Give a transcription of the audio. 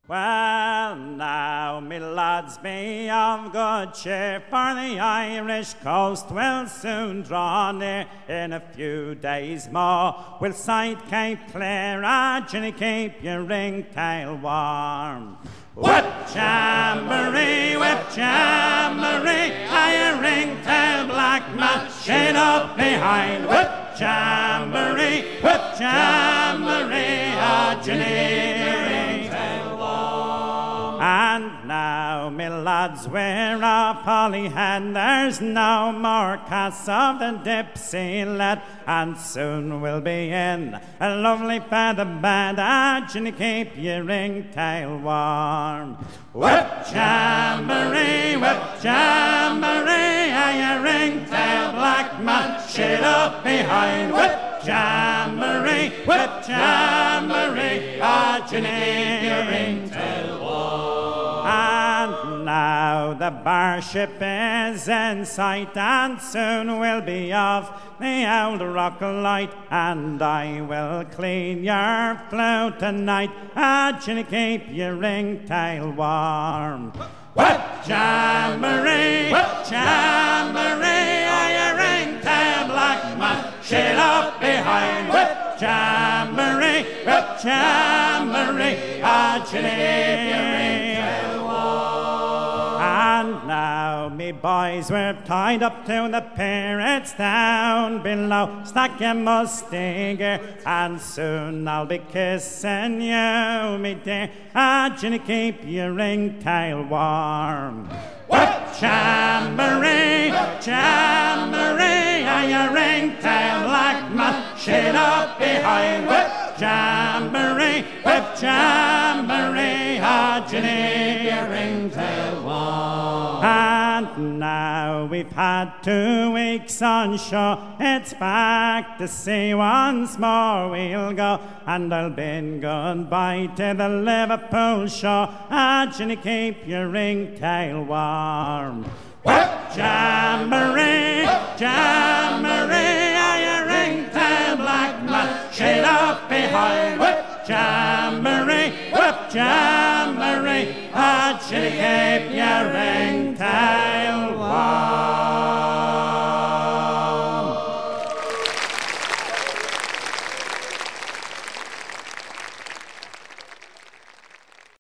Well, now, me lads, be of good cheer, for the Irish coast will soon draw near. In a few days more, we'll sight Cape Clear, Jenny, keep your ringtail warm. Whip jamboree, a ringtail black man, shade up behind. Whip jamboree, a Jenny. And now, me lads, we're a Polyhead, there's no more casts of the Dipsy-led, and soon we'll be in a lovely feather bed, Jenny, keep your ringtail warm. Whip jamboree, a ringtail black man, shade up behind. Whip jamboree, a Jenny, your ringtail warm. And now the bar ship is in sight, and soon we'll be off the old Rocklight, and I will clean your flute tonight, Jenny, keep your ringtail warm. Whip jamboree, a ringtail black man, shade up behind. Whip jamboree, a Jenny, your ringtail warm. And now, me boys, we're tied up to the pier, it's down below, stack your musty gear, and soon I'll be kissing you, me dear, Jenny, keep your ringtail warm. Whip jamboree, a ringtail black man, shade up behind. Whip jamboree, a Jenny, your ringtail warm. And now we've had 2 weeks on shore, it's back to sea once more we'll go, and I'll bid goodbye to the Liverpool shore, Jenny, keep your ringtail warm. Whip jamboree, a ringtail black man, shade up behind. Whip jamboree, a Jenny, keep your ringtail